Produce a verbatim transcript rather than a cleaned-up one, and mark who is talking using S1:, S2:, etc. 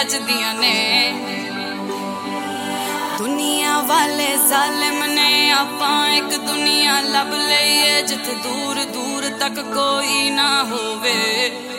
S1: वजदियां ने। दुनिया वाले जालिम ने आपां एक दुनिया लब लईए जिथे दूर दूर तक कोई ना होवे।